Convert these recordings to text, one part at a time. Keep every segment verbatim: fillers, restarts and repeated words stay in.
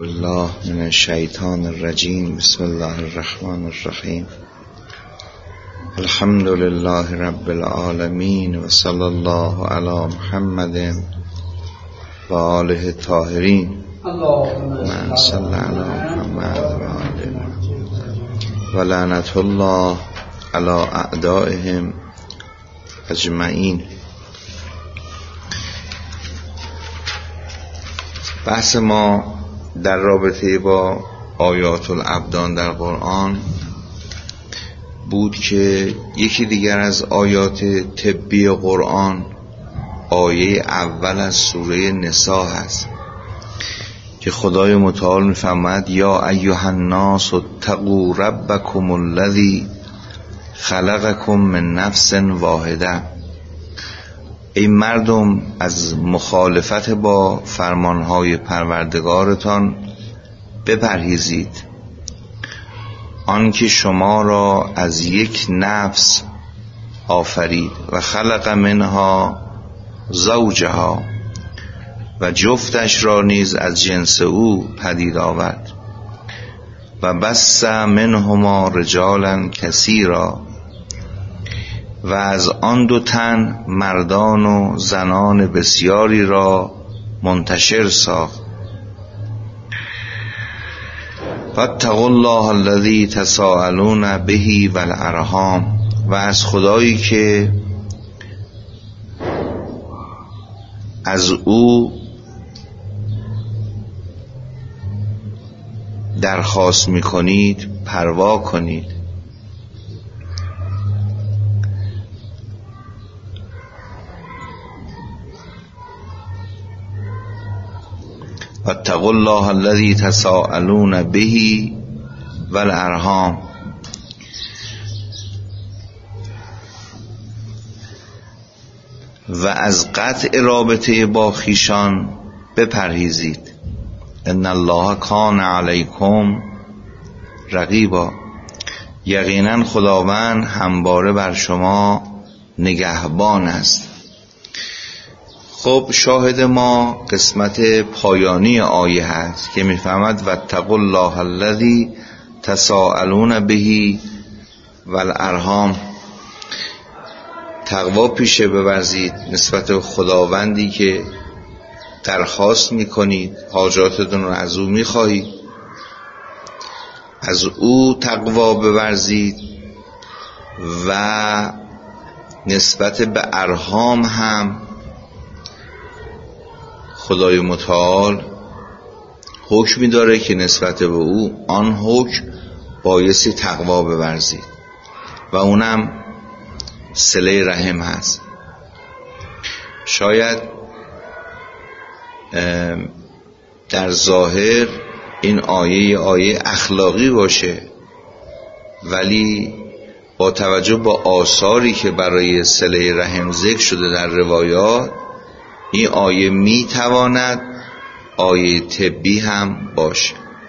الله من الشیطان الرجیم. بسم الله الرحمن الرحیم. الحمد لله رب العالمین و صلی الله علی محمد و آله الطاهرین. من صلی علی محمد و آله و لعنت الله علی اعدائهم اجمعین. بحث ما در رابطه با آیات الابدان در قرآن بود که یکی دیگر از آیات طبی قرآن آیه اول از سوره نساء هست که خدای متعال می‌فرماید یا ایها الناس اتقوا ربکم الذی خلقکم من نفس واحده. ای مردم از مخالفت با فرمانهای پروردگارتان بپرهیزید، آنکه شما را از یک نفس آفرید و خلق منها زوجها و جفتش را نیز از جنس او پدید آورد و بث منهما رجالا کثیرا و از آن دو تن مردان و زنان بسیاری را منتشر ساخت. فاتقوا الله الذی تساءلون به والارحام، و از خدایی که از او درخواست میکنید پروا کنید. واتقوا الله الذی تساءلون به والارحام، و از قطع رابطه با خویشان بپرهیزید. ان الله کان علیکم رقیبا، یقینا خداوند همواره بر شما نگهبان است. خب شاهد ما قسمت پایانی آیه هست که میفهمد واتقوا الله الذی تساءلون به والارحام، تقوا پیشه بورزید نسبت به خداوندی که درخواست میکنید، حاجاتتون رو از او میخواهید، از او تقوا بورزید و نسبت به ارحام هم خدای متعال حکمی داره که نسبت به او آن حکم بایستی تقوا بورزید و اونم صله رحم هست. شاید در ظاهر این آیه آیه اخلاقی باشه، ولی با توجه با آثاری که برای صله رحم ذکر شده در روایات، این آیه می تواند آیه طبی هم باشه.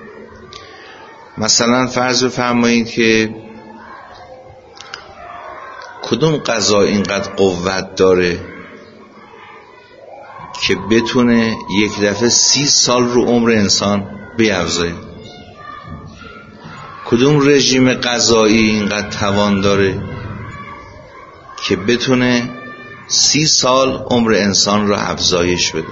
مثلا فرض بفرمایید که کدوم غذا اینقدر قوت داره که بتونه یک دفعه سی سال رو عمر انسان بیفزاید؟ کدوم رژیم غذایی اینقدر توان داره که بتونه سی سال عمر انسان را افزایش بده؟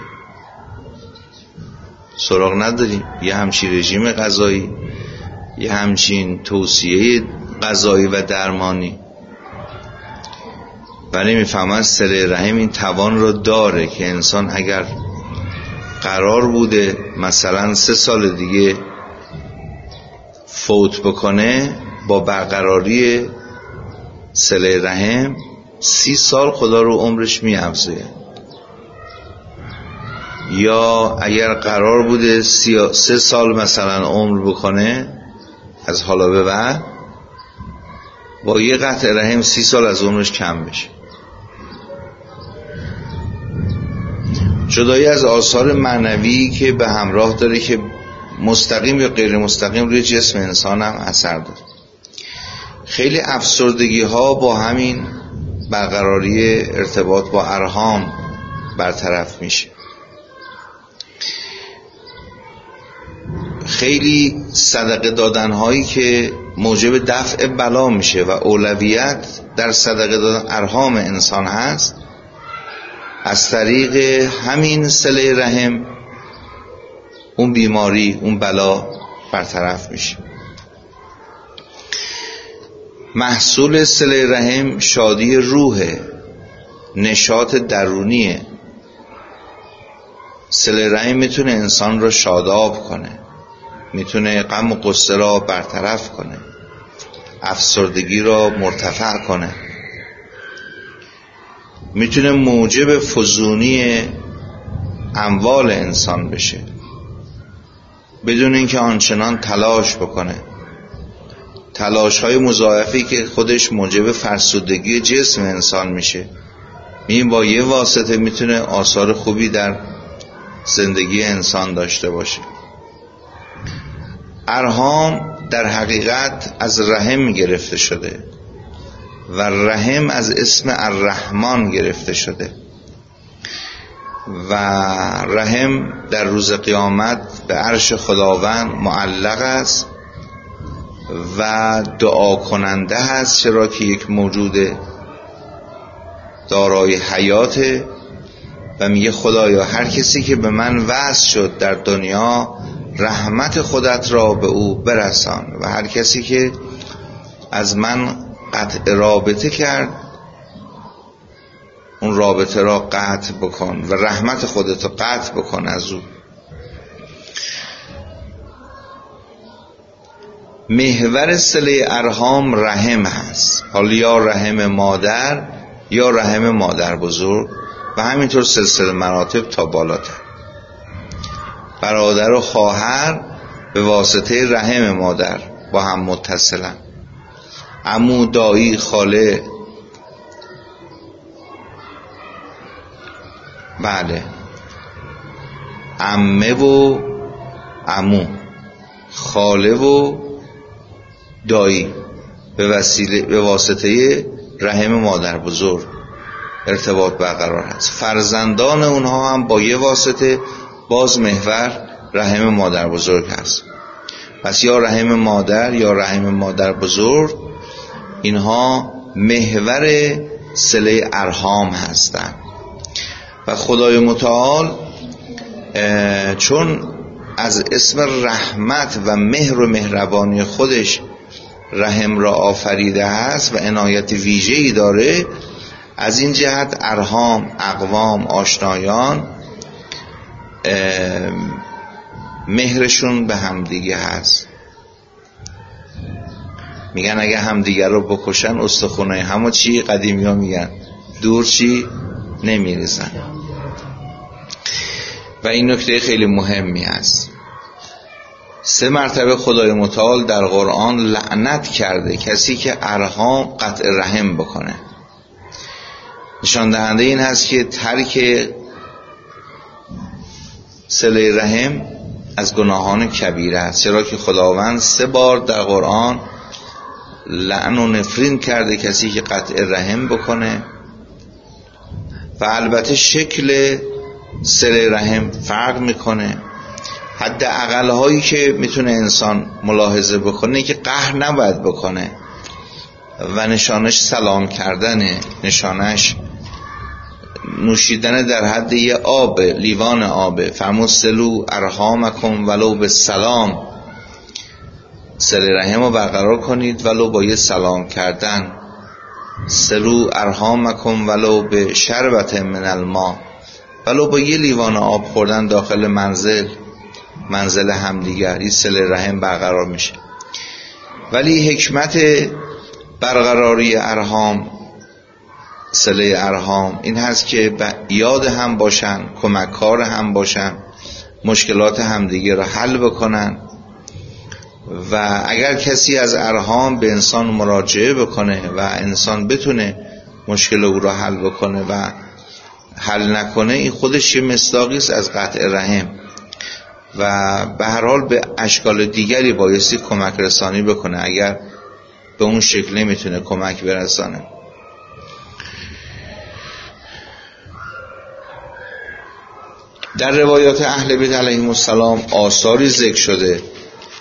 سراغ نداریم. یه همچین رژیم غذایی، یه همچین توصیه غذایی و درمانی. ولی میفهمن صله رحم این توان را داره که انسان اگر قرار بوده مثلا سه سال دیگه فوت بکنه، با برقراری صله رحم سی سال خدا رو عمرش می افزه. یا اگر قرار بوده سی... سه سال مثلا عمر بکنه از حالا به بعد، با یه قطع رحم سی سال از عمرش کم بشه. جدایی از آثار معنوی که به همراه داره که مستقیم یا غیر مستقیم روی جسم انسان هم اثر داره. خیلی افسردگی ها با همین برقراری ارتباط با ارحام برطرف میشه. خیلی صدقه دادن هایی که موجب دفع بلا میشه و اولویت در صدقه دادن ارحام انسان هست، از طریق همین صله رحم اون بیماری، اون بلا برطرف میشه. محصول صله رحم شادی روحه، نشاط درونیه. صله رحم میتونه انسان رو شاداب کنه، میتونه غم و غصه را برطرف کنه، افسردگی را مرتفع کنه، میتونه موجب فزونی اموال انسان بشه بدون اینکه آنچنان تلاش بکنه. تلاش های مضاعفی که خودش موجب فرسودگی جسم انسان میشه، این با یه واسطه میتونه آثار خوبی در زندگی انسان داشته باشه. ارحام در حقیقت از رحم گرفته شده و رحم از اسم الرحمن گرفته شده و رحم در روز قیامت به عرش خداوند معلق است و دعا کننده هست، چرا که یک موجود دارای حیاته و میگه خدایا هر کسی که به من وصل شد در دنیا رحمت خودت را به او برسان و هر کسی که از من قطع رابطه کرد اون رابطه را قطع بکن و رحمت خودت را قطع بکن از او. محور صله ارحام رحم هست، حالا یا رحم مادر یا رحم مادر بزرگ و همینطور سلسله مراتب تا بالاتر. برادر و خواهر به واسطه رحم مادر با هم متصلن، عمو، دایی، خاله، بله، عمه و عمو، خاله و دایی به وسیله به واسطه رحم مادر بزرگ ارتباط برقرار هست. فرزندان اونها هم با یه واسطه باز محور رحم مادر بزرگ هست. پس یا رحم مادر یا رحم مادر بزرگ، اینها محور صله ارحام هستند. و خدای متعال چون از اسم رحمت و مهر و مهربانی خودش رحم را آفریده است و عنایت ویژه‌ای داره، از این جهت ارحام، اقوام، آشنایان مهرشون به همدیگه هست. میگن اگه همدیگه رو بکشن استخونای همو چی قدیمی ها میگن دور چی نمیریزن. و این نکته خیلی مهمی است. سه مرتبه خدای متعال در قرآن لعنت کرده کسی که ارحام قطع رحم بکنه. نشان دهنده این هست که ترک صله رحم از گناهان کبیره است، چرا که خداوند سه بار در قرآن لعن و نفرین کرده کسی که قطع رحم بکنه. و البته شکل صله رحم فرق میکنه. حد اقل هایی که میتونه انسان ملاحظه بکنه که قهر نباید بکنه و نشانش سلام کردنه، نشانش نوشیدن در حد یه آب، لیوان آبه. فرمود سلو ارحامکم ولو به سلام، صله رحم رو برقرار کنید ولو با یه سلام کردن. سلو ارحامکم ولو به شربت من الماء، ولو با یه لیوان آب خوردن داخل منزل منزل همدیگر، این صله رحم برقرار میشه. ولی حکمت برقراری ارحام، صله ارحام، این هست که یاد هم باشن، کمککار هم باشن، مشکلات همدیگه را حل بکنن. و اگر کسی از ارحام به انسان مراجعه بکنه و انسان بتونه مشکل او را حل بکنه و حل نکنه، این خودش یه مصداقی است از قطع رحم و به هر حال به اشکال دیگری بایستی کمک رسانی بکنه اگر به اون شکل نمیتونه کمک برسانه. در روایات اهل بیت علیهم السلام آثاری ذکر شده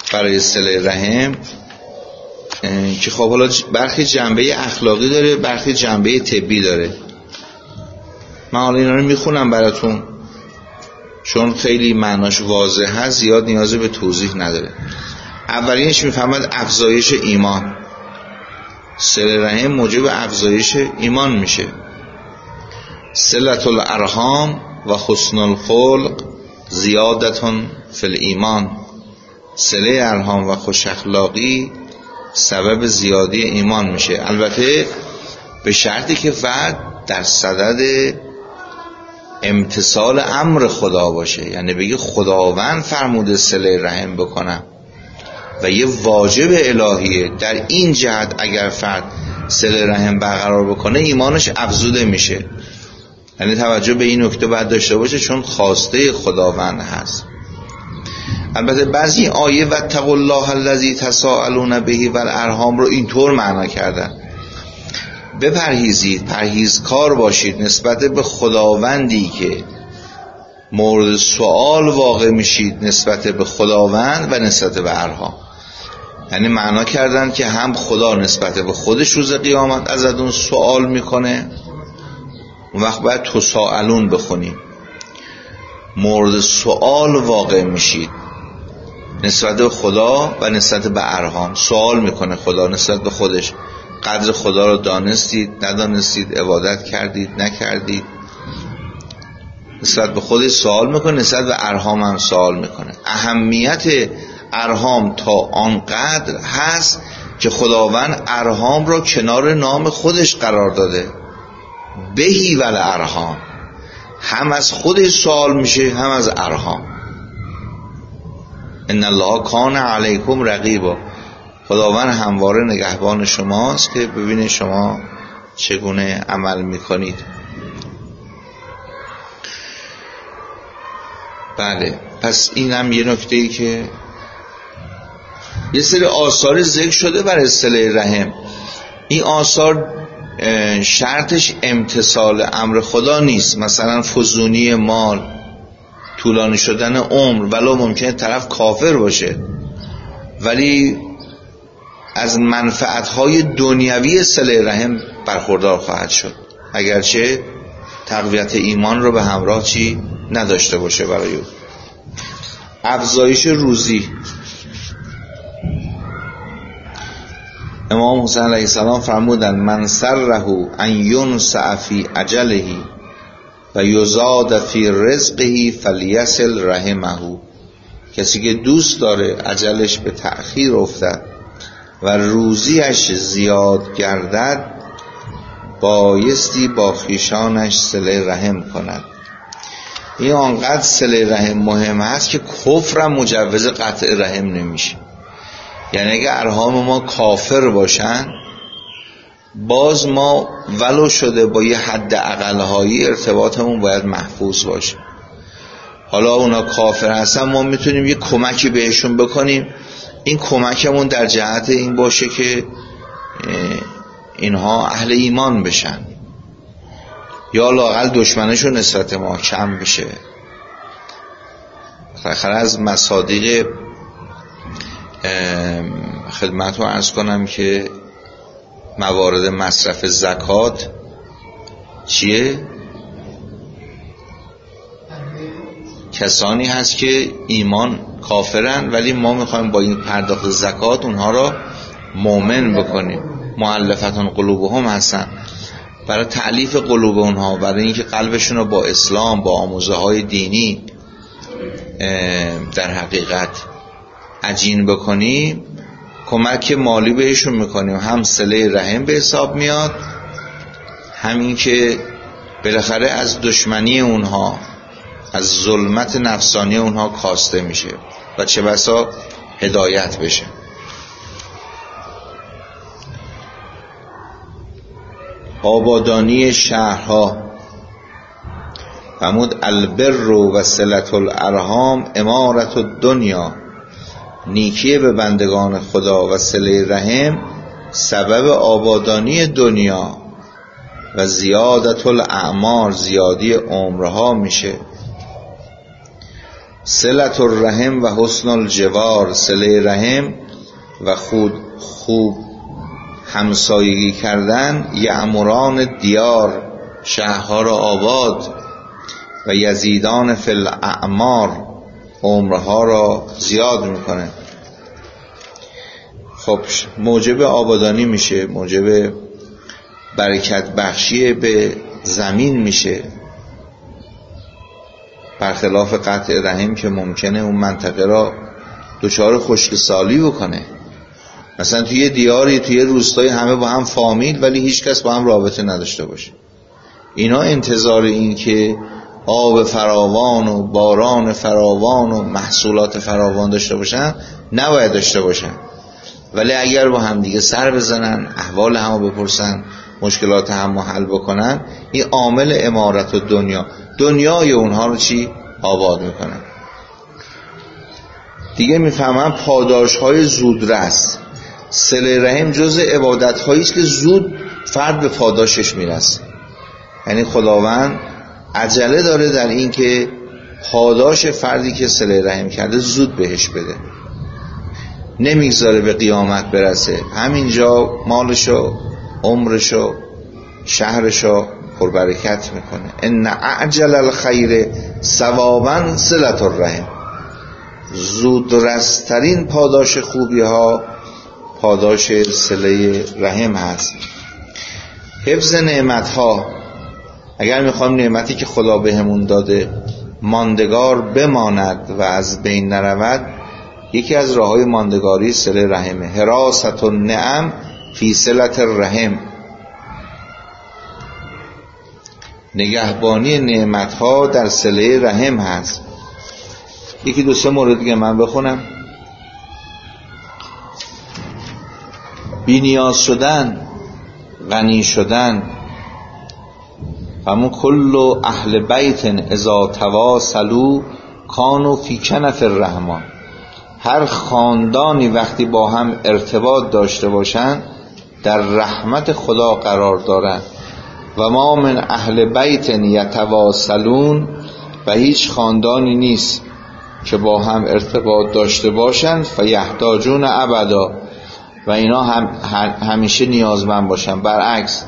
برای صله رحم که خب حالا برخی جنبه اخلاقی داره، برخی جنبه طبی داره. من حالا اینا رو میخونم براتون چون خیلی معناش واضح هست، زیاد نیازی به توضیح نداره. اولینش میفهمد افزایش ایمان. صله رحم موجب افزایش ایمان میشه. صلة الارحام و حسن الخلق زیادتون فی الایمان. صله ارحام و خوش اخلاقی سبب زیادی ایمان میشه، البته به شرطی که فرد در صدد امتثال امر خدا باشه، یعنی بگی خداوند فرموده صله رحم بکنم و یه واجب الهیه. در این جهت اگر فرد صله رحم برقرار بکنه ایمانش افزوده میشه، یعنی توجه به این نکته باید داشته باشه چون خواسته خداوند هست. البته بعضی آیه واتقوا الله الذی تساءلون به والارحام رو اینطور معنا کردن: بپرهیزید، پرهیزکار باشید نسبت به خداوندی که مورد سوال واقع میشید نسبت به خداوند و نسبت به ارحام. یعنی معنا کردن که هم خدا نسبت به خودش روز قیامت ازتون سوال میکنه، اون وقت باید تساءلون بخونیم، مورد سوال واقع میشید نسبت به خدا و نسبت به ارحام. سوال میکنه خدا نسبت به خودش، قدر خدا رو دانستید ندانستید، عبادت کردید نکردید، نسبت به خودش سوال میکنه، نسبت به ارحام هم سوال میکنه. اهمیت ارحام تا آنقدر هست که خداوند ارحام رو کنار نام خودش قرار داده، بهی ول ارحام، هم از خودش سوال میشه هم از ارحام. ان الله کان علیکم رقیبا، خداوند همواره نگهبان شماست که ببینه شما چگونه عمل میکنید. بله، پس این هم یه نکته ای که یه سری آثار ذکر شده برای صله رحم. این آثار شرطش امتثال امر خدا نیست، مثلا فزونی مال، طولانی شدن عمر، ولو ممکنه طرف کافر باشه ولی از منفعتهای دنیوی صله رحم برخوردار خواهد شد، اگرچه تقویت ایمان رو به همراه چی نداشته باشه برای او. افزایش روزی. امام حسین علیه السلام فرمودند من سره ان ینسع فی اجله و یزاد فی رزقه فلیصل رحمه. کسی که دوست داره اجلش به تأخیر افتد و روزیش زیاد گردد بایستی با خویشانش صله رحم کند. این آنقدر صله رحم مهم هست که کفر مجوز قطع رحم نمیشه. یعنی اگه ارحام ما کافر باشن باز ما ولو شده با یه حد اقلهایی ارتباطمون باید محفوظ باشه. حالا اونا کافر هستن ما میتونیم یه کمکی بهشون بکنیم، این کمکمون در جهت این باشه که اینها اهل ایمان بشن یا لااقل دشمنشون نسبت ما کم بشه. خیلی از مصادیق خدمتتون عرض کنم که موارد مصرف زکات چیه؟ کسانی هست که ایمان کافرن ولی ما میخوایم با این پرداخت زکات اونها را مؤمن بکنیم. مؤلفتون قلوبهم هستن، برای تعلیف قلوب اونها، برای اینکه قلبشون رو با اسلام با آموزه های دینی در حقیقت عجین بکنیم، کمک مالی بهشون میکنیم، هم صله رحم به حساب میاد، همین که بالاخره از دشمنی اونها، از ظلمت نفسانی اونها کاسته میشه و چه بسا هدایت بشه. آبادانی شهرها. فرمود البر و صلة الارحام امارت الدنیا، نیکی به بندگان خدا و صله رحم سبب آبادانی دنیا و زیادت الاعمار، زیادی عمرها میشه. صلة الرحم و حسن الجوار، صله رحم و خود خوب همسایگی کردن، یعمران دیار، شهرها را آباد، و یزیدان فی الاعمار، عمرها را زیاد میکنه. خب موجب آبادانی میشه، موجب برکت بخشی به زمین میشه، برخلاف قطع رحم که ممکنه اون منطقه را دچار خشکسالی بکنه. مثلا توی دیاری، توی روستای همه با هم فامیل ولی هیچ کس با هم رابطه نداشته باشه. اینا انتظار این که آب فراوان و باران فراوان و محصولات فراوان داشته باشن نباید داشته باشن، ولی اگر با هم دیگه سر بزنن، احوال همو بپرسن، مشکلات هم حل بکنن، این عامل امارت و دنیا دنیای اونها رو چی؟ آباد میکنن. دیگه میفهمن پاداش های زودرس. صله رحم جز عبادت هایی است که زود فرد به پاداشش میرسه. یعنی خداوند عجله داره در این که پاداش فردی که صله رحم کرده زود بهش بده، نمیگذاره به قیامت برسه، همینجا مالشو، عمرشو، شهرشو پربرکت میکنه. ان اعجل الخیر ثوابا صلة الرحم، زودرسترین پاداش خوبی ها پاداش صله رحم هست. حفظ نعمت ها، اگر میخوایم نعمتی که خدا بهمون داده ماندگار بماند و از بین نرود، یکی از راههای ماندگاری صله رحمه. حراست النعم فی صلة الرحم، نگهبانی نعمت ها در صله رحم هست. یکی دو سه مورد دیگه من بخونم. بی نیاز شدن، غنی شدن. همون کل اهل بیت اذا تواصلوا کانوا فی کنف الرحمن، هر خاندانی وقتی با هم ارتباط داشته باشن در رحمت خدا قرار دارن. و ما من اهل بیت یتواصلون، و هیچ خاندانی نیست که با هم ارتباط داشته باشن فیحتاجون ابدا، و اینا هم همیشه نیازمند باشن. برعکس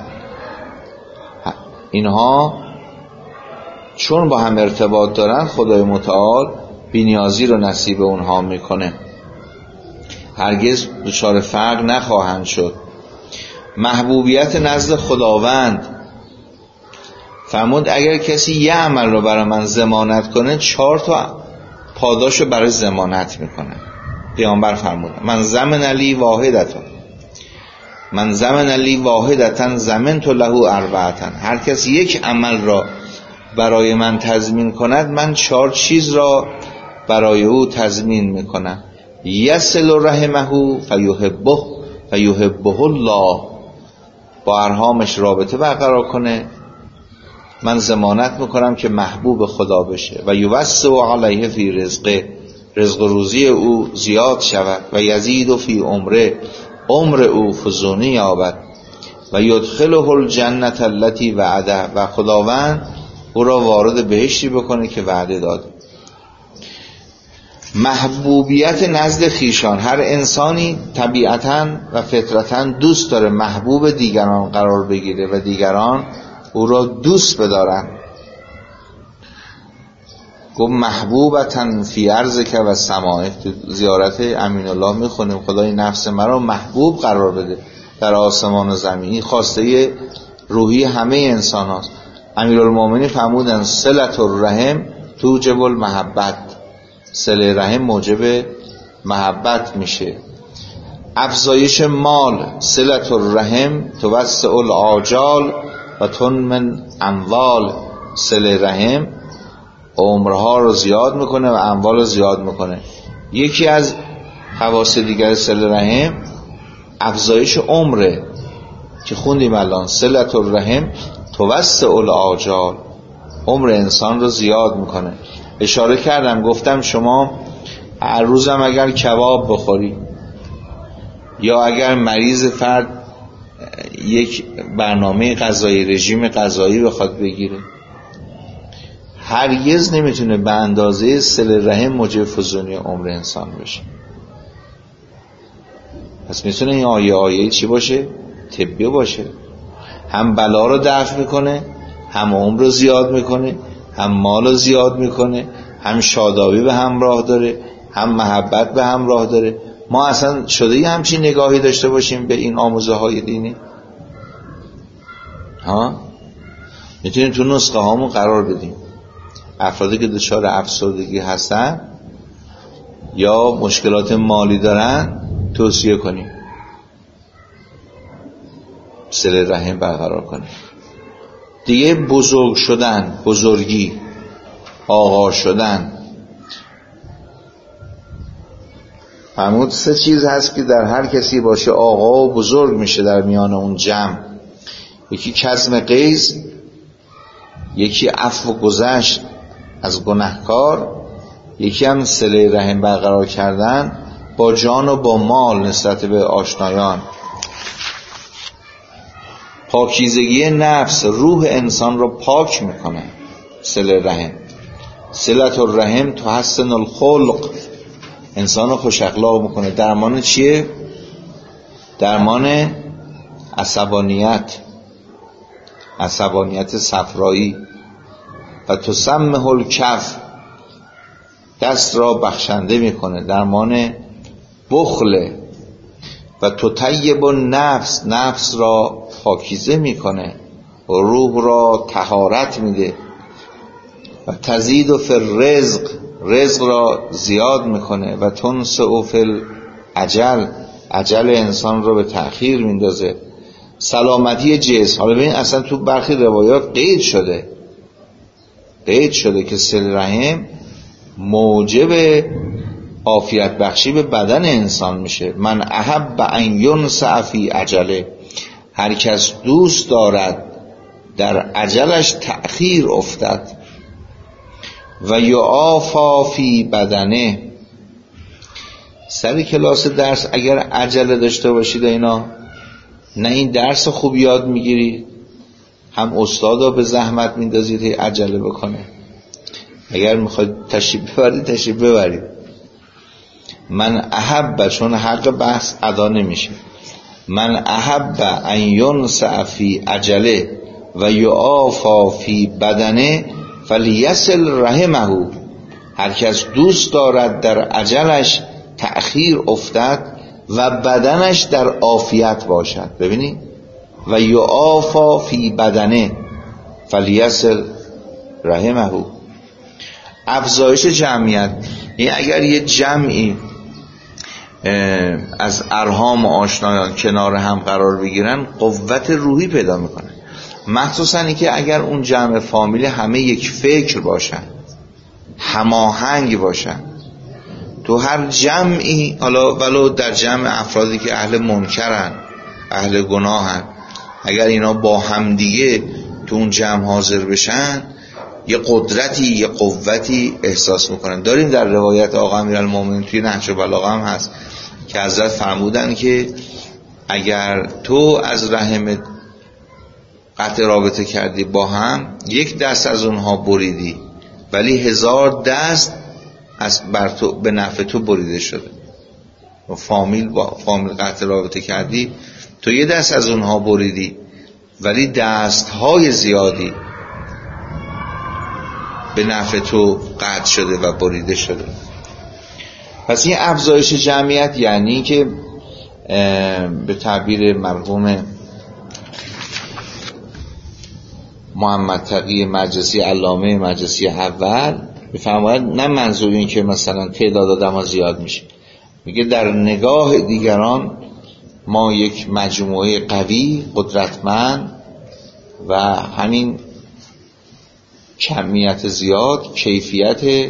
اینها چون با هم ارتباط دارن خدای متعال بی‌نیازی رو نصیب اونها میکنه، هرگز دچار فقر نخواهند شد. محبوبیت نزد خداوند، فرمود اگر کسی یه عمل رو برای من ضمانت کنه چهار تا پاداش رو برای ضمانت میکنه. پیامبر فرمود من زمن علی واحدتا، من زمن علی واحدتا زمنت له اربعتا، هر کسی یک عمل را برای من تضمین کند من چهار چیز را برای او تضمین میکنم. یصل رحمه فیحبه فیحبه الله، با ارحامش رابطه برقرار کنه من ضمانت میکنم که محبوب خدا بشه. و یوسع علیه فی رزقه، رزق و روزی او زیاد شود. و یزید فی عمره، عمر او فزونی یابد. و یدخله الجنت التي وعده، و خداوند او را وارد بهشتی بکنه که وعده داد. محبوبیت نزد خیشان، هر انسانی طبیعتاً و فطرتاً دوست داره محبوب دیگران قرار بگیره و دیگران او را دوست بدارن. گفت محبوبتاً فی ارضک و سماء، زیارت امین الله میخونیم خدای نفس مرا محبوب قرار بده در آسمان و زمین. خواسته روحی همه انسان هاست. امیرالمومنین فرمودن صلة الرحم توجب المحبت، صله رحم موجب محبت میشه. افزایش مال، صلة الرحم توسع الآجال و تنمن اموال، صله رحم عمرها رو زیاد میکنه و اموال رو زیاد میکنه. یکی از خواص دیگر صله رحم افزایش عمره که خوندیم الان، صلة الرحم توسع الآجال، عمر انسان رو زیاد میکنه. اشاره کردم گفتم شما هر روزم اگر کباب بخوری یا اگر مریض فرد یک برنامه غذایی، رژیم غذایی بخواد بگیره، هرگز نمیتونه به اندازه صله رحم موجب فزونی عمر انسان بشه. پس میتونه این آیه آیه چی باشه؟ طبی باشه. هم بلا رو دفع میکنه، هم عمر رو زیاد میکنه، هم مال رو زیاد میکنه، هم شادابی به همراه داره، هم محبت به همراه داره. ما اصلا شده یه همچین نگاهی داشته باشیم به این آموزه های دینی؟ ها؟ میتونیم تو نسخه هامون قرار بدیم. افرادی که دچار افسردگی هستن یا مشکلات مالی دارن توصیه کنیم صله رحم برقرار کنیم. دیگه بزرگ شدن، بزرگی، آقا شدن، فرمود سه چیز هست که در هر کسی باشه آقا و بزرگ میشه در میان اون جمع. یکی کظم غیظ، یکی عفو و گذشت از گناهکار، یکی هم صله رحم برقرار کردن با جان و با مال نسبت به آشنایان. پاکیزگی نفس روح انسان رو پاک میکنه صله رحم. صلت الرحم تحسن الخلق، انسان رو خوش اخلاق میکنه. درمان چیه؟ درمان عصبانیت، عصبانیت صفرایی. و تسمح الکف، دست را بخشنده میکنه. درمان بخل. و تطیب النفس، نفس را پاکیزه میکنه، روح را طهارت میده. و تزید فی الرزق، رزق را زیاد میکنه. و تنسع فی الاجل، اجل انسان را به تأخیر میندازه. سلامتی جسم، حالا ببین اصلا تو برخی روایات قید شده قید شده که صله رحم موجب عافیت بخشی به بدن انسان میشه. من احب ان ینسع فی اجله، هر کس دوست دارد در اجلش تأخیر افتد. و یعافا فی بدنه، سر کلاس درس اگر عجله داشته باشید اینا، نه این درس خوب یاد میگیرید، هم استادا به زحمت میندازید هی عجله بکنه. اگر میخواید تشریف ببرید تشریف ببرید. من احب، چون حق بحث ادا نمیشه، من احب ان ینسع فی اجله و یعافا فی بدنه فلیصل رحمه، هر کس دوست دارد در اجلش تأخیر افتد و بدنش در عافیت باشد. ببینید و یعافا فی بدنه فلیصل رحمه. افزایش جمعیت، این اگر یه جمعی از ارحام و آشنایان کنار هم قرار بگیرن قوت روحی پیدا میکنن. مخصوصا این که اگر اون جمع فامیلی همه یک فکر باشن، هماهنگ باشن. تو هر جمعی، حالا ولو در جمع افرادی که اهل منکرن، اهل گناهن، اگر اینا با هم دیگه تو اون جمع حاضر بشن یه قدرتی، یه قوتی احساس میکنن. داریم در روایت آقا امیرالمومنین توی نهج البلاغه هم هست که حضرت فرمودن که اگر تو از رحم قطع رابطه کردی با هم، یک دست از اونها بریدی ولی هزار دست از بر تو به نفع تو بریده شده. و فامیل با فامیل قطع رابطه کردی، تو یه دست از اونها بریدی ولی دستهای زیادی به نفع تو قطع شده و بریده شده. پس این افزایش جمعیت یعنی که به تعبیر مرحوم محمد تقی مجلسی، علامه مجلسی اول، میفرماید نه منظور این که مثلا تعداد آدم‌ها زیاد میشه، میگه در نگاه دیگران ما یک مجموعه قوی، قدرتمند و همین کمیت زیاد کیفیت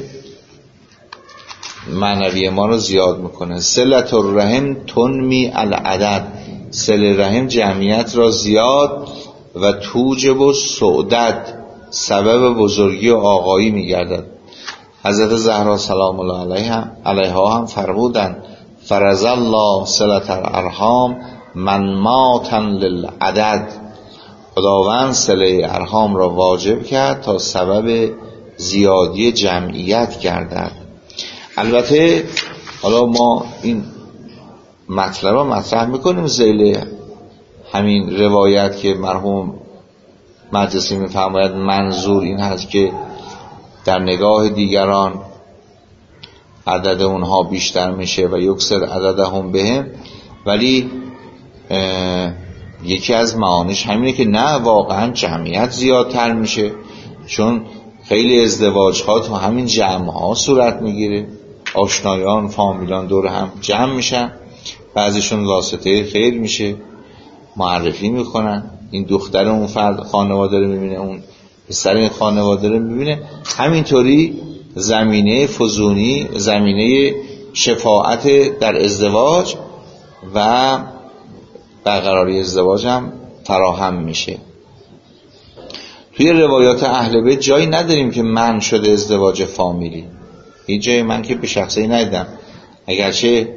معنوی ما رو زیاد میکنه. صلت الرحم تنمی العدد، صله رحم جمعیت را زیاد و توجب و سعدد، سبب بزرگی و آقایی میگردد. حضرت زهرا سلام الله علیها علیها هم فرمودند فرض الله صلت الارحام منماتا للعدد، خداوند صله ارحام را واجب کرد تا سبب زیادی جمعیت گردد. البته حالا ما این مطلب رو مطرح میکنیم ذیل همین روایت که مرحوم مجلسی میفرماید منظور این هست که در نگاه دیگران عدد اونها بیشتر میشه و یکسر عددهم بهم، ولی یکی از معانیش همینه که نه، واقعا جمعیت زیادتر میشه، چون خیلی ازدواج ها تو همین جمع ها صورت میگیره، آشنایان فامیلان دور هم جمع میشن، بعضیشون واسطه خیر میشه، معرفی میکنن، این دختر اون فرد خانواده رو میبینه، اون پسر این خانواده رو میبینه. همینطوری زمینه فزونی، زمینه شفاعت در ازدواج و برقراری ازدواج هم فراهم میشه. توی روایات اهل بیت جایی نداریم که منع شده ازدواج فامیلی، این جای من که به شخصی ندیدم، اگرچه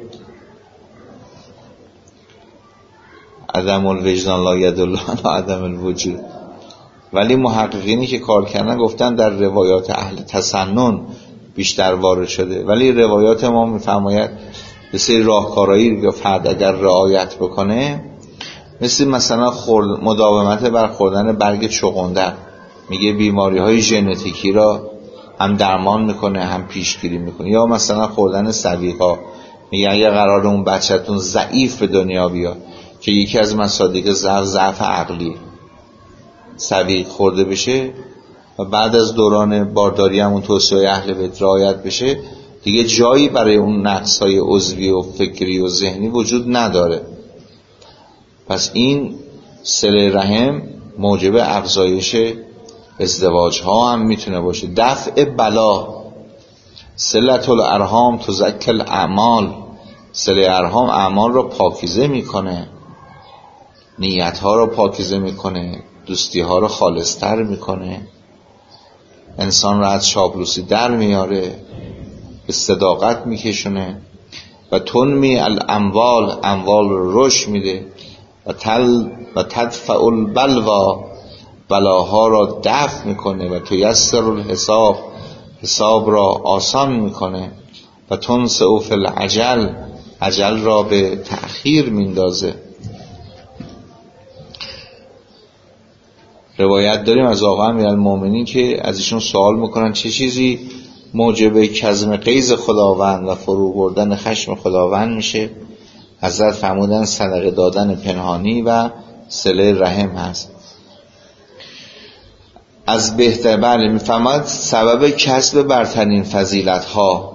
عدم الوجدان لا یدل علی عدم الوجود، ولی محققینی که کار کردن گفتن در روایات اهل تسنن بیشتر وارد شده، ولی روایات ما میفرماید به سری راهکارهایی یا فرد اگر رعایت بکنه، مثل مثلا خورد مداومت بر خوردن برگ چغندر، میگه بیماری های ژنتیکی را هم درمان میکنه هم پیشگیری میکنه، یا مثلا خوردن سویقا، میگه اگه قرار اون بچه‌تون ضعیف به دنیا بیاد که یکی از مصادیق ضعف ضعف عقلی، سویق خورده بشه و بعد از دوران بارداری همون توصیه اهل بیت رعایت بشه، دیگه جایی برای اون نقص‌های عضوی و فکری و ذهنی وجود نداره. پس این صله رحم موجب افزایش ازدواج ها هم میتونه باشه. دفع بلا، صلة الارحام تزکی الاعمال، صله ارحام اعمال رو پاکیزه میکنه، نیت ها رو پاکیزه میکنه، دوستی ها رو خالصتر میکنه، انسان رو از چاپلوسی در میاره، به صداقت میکشونه و تنمی الاموال، اموال رو رشد میده و تل و تدفع البلوا، بلاها را دفع میکنه و تیسر الحساب، حساب را آسان میکنه و تنسع فی العجل، عجل را به تأخیر میندازه. روایت داریم از آقا امیرالمومنین که از ایشون سوال میکنن چه چیزی موجب کظم غیظ خداوند و فرو بردن خشم خداوند میشه؟ حضرت فرمودن صدقه دادن پنهانی و صله رحم هست. از بهتر بله میفهمد سبب کسب برترین فضیلت ها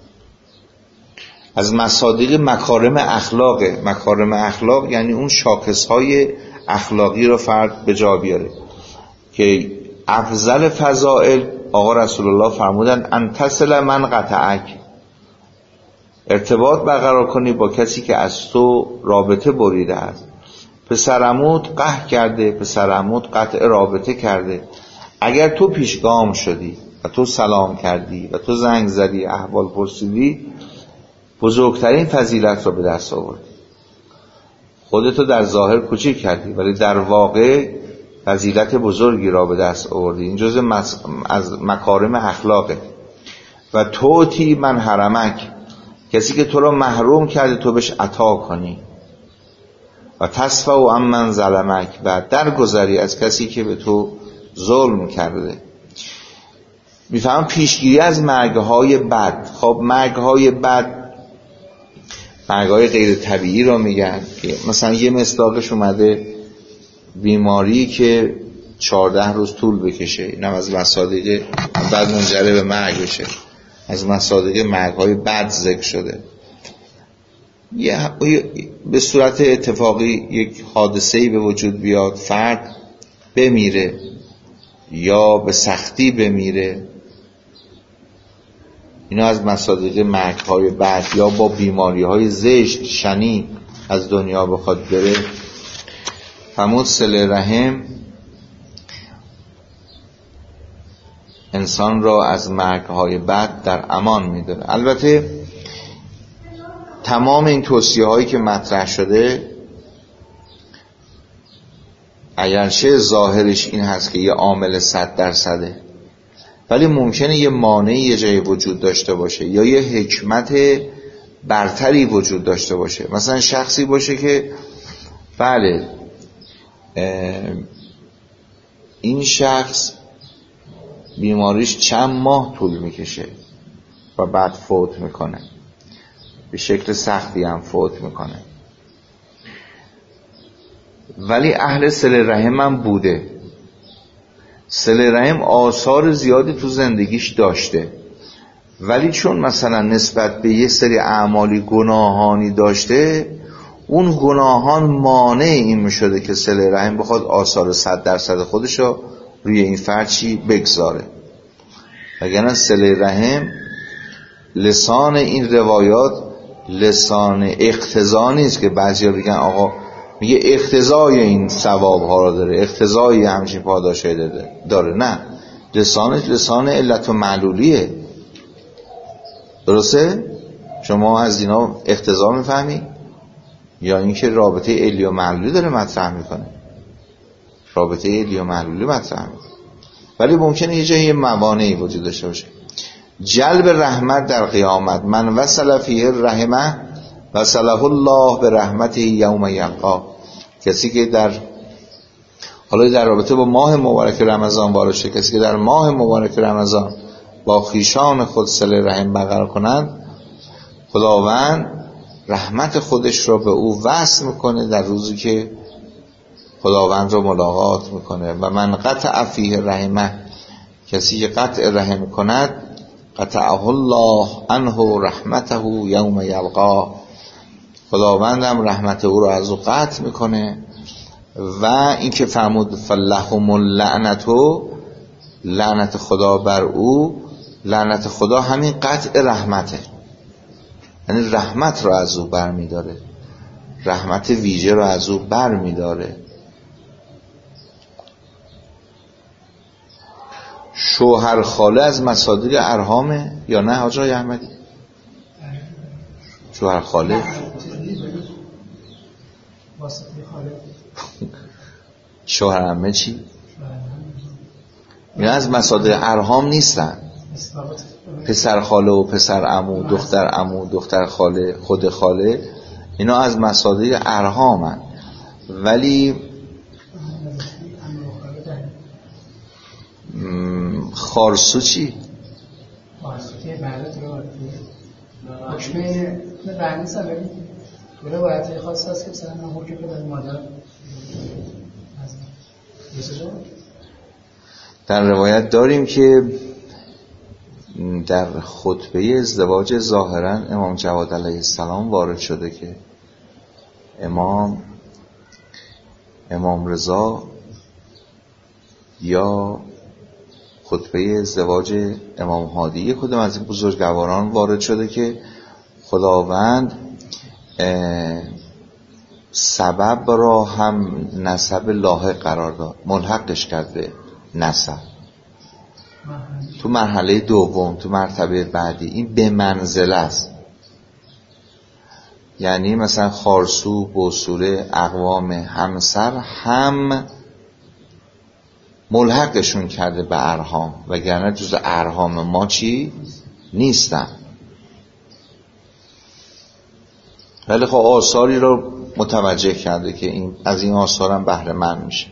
از مصادیق مکارم اخلاق. مکارم اخلاق یعنی اون شاخص های اخلاقی رو فرد به جا بیاره که افضل فضائل آقا رسول الله فرمودن ان تصل من قطعک، ارتباط برقرار کنی با کسی که از تو رابطه بریده است. پسر عموت قهر کرده، پسر عموت قطع رابطه کرده، اگر تو پیشگام شدی و تو سلام کردی و تو زنگ زدی احوال پرسیدی، بزرگترین فضیلت را به دست آوردی. خودتو در ظاهر کوچیک کردی ولی در واقع فضیلت بزرگی را به دست آوردی. این جزء از مکارم اخلاقه. و توتی من حرمک، کسی که تو را محروم کرده تو بهش عطا کنی. و تصفع و امن ظلمک، و درگذری از کسی که به تو ظلم کرده. میفهم پیشگیری از مرگهای بد. خب مرگهای بد مرگهای غیر طبیعی را میگن که مثلا یه مصداقش اومده بیماری که چهارده روز طول بکشه، اینم از مصادیق بعد منجر به مرگ بشه، از مصادیق مرگهای بد ذکر شده. یه به صورت اتفاقی یک حادثه‌ای به وجود بیاد، فرد بمیره یا به سختی بمیره، اینا از مصادیق مرگ‌های بد. یا با بیماری‌های زشت شنی از دنیا بخواد بره. فرمود صله رحم انسان را از مرگ‌های بد در امان می‌داره. البته تمام این توصیه‌هایی که مطرح شده اگرچه ظاهرش این هست که یه عامل صد درصده، ولی ممکنه یه مانعی یه جایی وجود داشته باشه یا یه حکمت برتری وجود داشته باشه. مثلا شخصی باشه که بله این شخص بیماریش چند ماه طول میکشه و بعد فوت میکنه، به شکل سختی هم فوت میکنه، ولی اهل صله رحم هم بوده، صله رحم آثار زیادی تو زندگیش داشته، ولی چون مثلا نسبت به یه سری اعمالی گناهانی داشته، اون گناهان مانع این میشده که صله رحم بخواد آثار صد درصد خودش رو روی این فرد چی بگذاره. وگرنه صله رحم لسان این روایات لسان اقتضا نیست که بعضیا بگن آقا میگه اقتضای این ثواب ها رو داره، اقتضای همچین پاداشی داره. نه، لسانش لسان علت و معلولیه. درسته؟ شما از اینا اقتضا میفهمی؟ یا اینکه رابطه علی و معلولی داره مطرح میکنه؟ رابطه علی و معلولی مطرح میکنه، ولی ممکنه یه جایی موانعی وجود داشته باشه. جلب رحمت در قیامت، من وصل فیه الرحمه وصله الله به رحمته یوم یلقا. کسی که در حالا در رابطه با ماه مبارک رمضان وارد شده، کسی که در ماه مبارک رمضان با خویشان خود صله رحم برقرار کنند، خداوند رحمت خودش را به او وصل میکنه در روزی که خداوند را ملاقات میکنه. و من قطع فیه رحمه، کسی که قطع رحم کند، قطعه الله عنه رحمته یوم یلقا، خداوندم رحمت او را از او قطع میکنه. و این که فرمود فلهم اللعنتو، لعنت خدا بر او، لعنت خدا همین قطع رحمته، یعنی رحمت را از او بر میداره، رحمت ویژه را از او بر میداره. شوهر خاله از مصادیق ارحامه یا نه حاج آقای احمدی؟ شوهر خاله شوهر عمه چی؟ اینا از مصادیق ارحام نیستن. پسر خاله و پسر عمو، دختر عمو، دختر خاله، خود خاله، اینا از مصادیق ارحامن. ولی خارسو چی؟ خارسو که بعدت رو حکمه نه بعدی سببی ولی باید خاص هست که مثلا حکم که باید مادر در روایت داریم که در خطبه ازدواج ظاهرا امام جواد علیه السلام وارد شده که امام امام رضا یا خطبه ازدواج امام هادی خودم از این بزرگواران وارد شده که خداوند سبب را هم نسب لاحق قرار داد، ملحقش کرد به نسب تو مرحله دوم، تو مرتبه بعدی. این به منزله است، یعنی مثلا خارسو، بوسوره، اقوام همسر هم ملحقشون کرده به ارحام، وگرنه جز ارحام ما چی نیستن. ولی خب آثاری رو متوجه کرده که این از این آثار هم بهره مند میشه.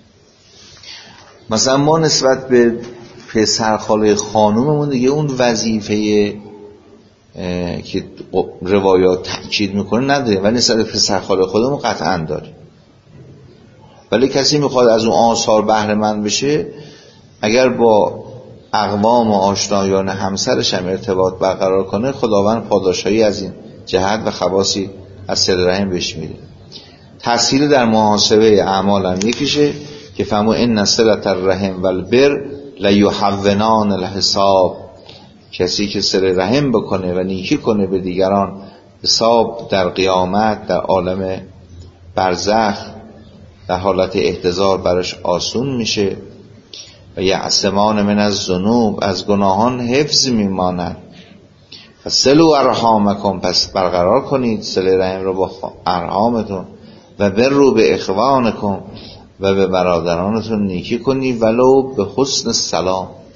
مثلا ما نسبت به پسر خاله خانوممون دیگه اون وظیفه که روایات تأکید میکنه نداره، ولی نسبت به پسر خاله خودمون قطعا داره. ولی کسی میخواد از اون آثار بهره مند بشه، اگر با اقوام و آشنایان همسرش هم ارتباط برقرار کنه، خداوند پاداشایی از این جهت و خواصی از صله رحم بهش میده. تسهیل در محاسبه اعمال هم یکیشه که فهمو ان صلة الرحم والبر لیحونان الحساب. کسی که صله رحم بکنه و نیکی کنه به دیگران، حساب در قیامت در عالم برزخ در حالت احتضار براش آسون میشه. و یعصمان من از ذنوب، از گناهان حفظ میماند. فصلوا ارحامکم، پس برقرار کنید صله رحم رو با ارحامتون. و بروا به اخوانکم، و به برادرانتون نیکی کنید ولو به حسن السلام،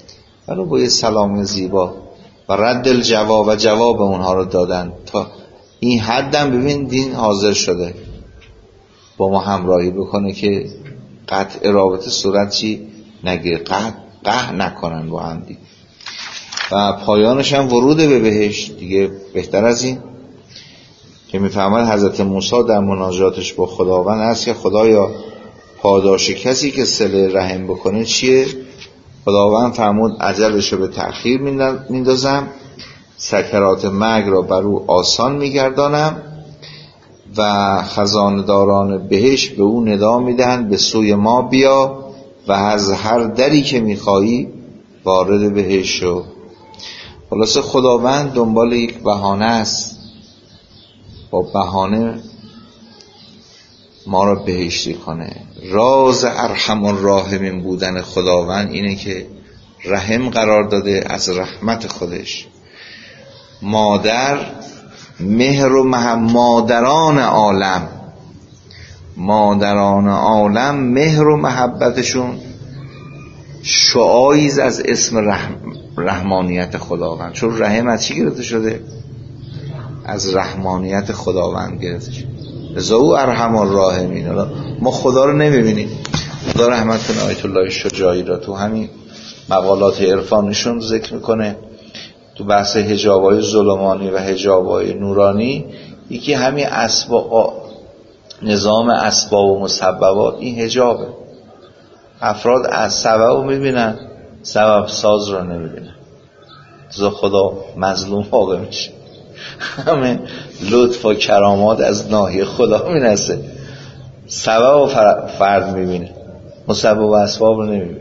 ولو با یه سلام زیبا و رد الجواب و جواب اونها رو دادن. تا این حدم ببین دین حاضر شده با ما همراهی بکنه که قطع رابطه صورت چی نگیره، قطع قه نکنن با هم دیگه. و پایانش هم ورود به بهشت دیگه. بهتر از این که میفهمد حضرت موسی در مناجاتش با خداوند هست که خدایا پاداش کسی که صله رحم بکنه چیه؟ خداوند فرمود اجلش رو به تأخیر میندازم، سکرات مرگ را بر او آسان میگردانم و خزانداران بهشت به او ندا میدهند به سوی ما بیا و از هر دری که میخوایی وارد بهشت شو. خلاصه خداوند دنبال یک بهانه است، با بهانه ما را بهشتی کنه. راز ارحم الراحمین بودن خداوند اینه که رحم قرار داده از رحمت خودش. مادر مهر و محب مادران عالم مادران عالم مهر و محبتشون شعاعی از اسم رحم رحمانیت خداوند. چون رحم از چی گرفته شده؟ از رحمانیت خداوند گرفته شده. لذا او ارحم الراحمین. ما خدا رو نمیبینیم. خدا رحمت کنه آیت الله شجاعی را تو همین مقالات عرفانیشون ذکر میکنه، تو بحث حجابای ظلمانی و حجابای نورانی، یکی همین اسباب، نظام اسباب و مسببات، این حجابه. افراد از سبب رو میبینن، سبب ساز رو نمیبینن. لذا خدا مظلوم واقع میشه. همه لطف و کرامات از ناحیه خدا میرسه، سبب و فرد میبینه، مسبب و اسباب رو نمیبینه.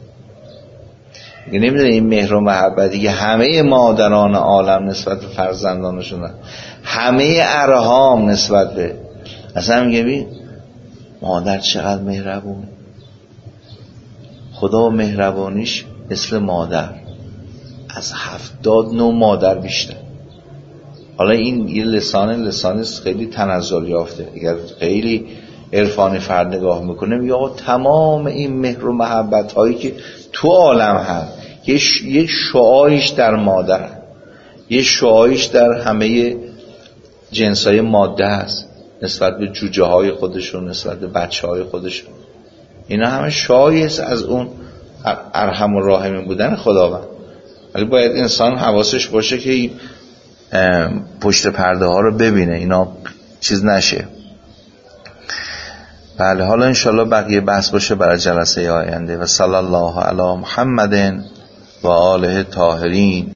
دیگه نمیدونه این مهر و محبت دیگه همه مادران عالم نسبت به فرزندانشون، همه ارحام نسبت به، اصلا میگه ببین مادر چقدر مهربونه. خدا مهربانیش مثل مادر، از هفتاد نوع مادر بیشتر. حالا این یه لسان لسانی خیلی تنزل یافته، اگر خیلی عرفانی فرد نگاه میکنه میگه آقا تمام این مهر و محبت هایی که تو عالم هست یه شعاعش در مادر، یه شعاعش در همه جنس های ماده هست، نسبت به جوجه های خودشون، نسبت به بچه های خودشون. اینا همه شعاعی است از اون ارحم الراحمین بودن خداوند. ولی باید انسان حواسش باشه که این پشت پرده ها رو ببینه، اینا چیز نشه. بله، حالا انشالله بقیه بحث باشه برای جلسه آینده. و صلی الله علی محمد و آله طاهرین.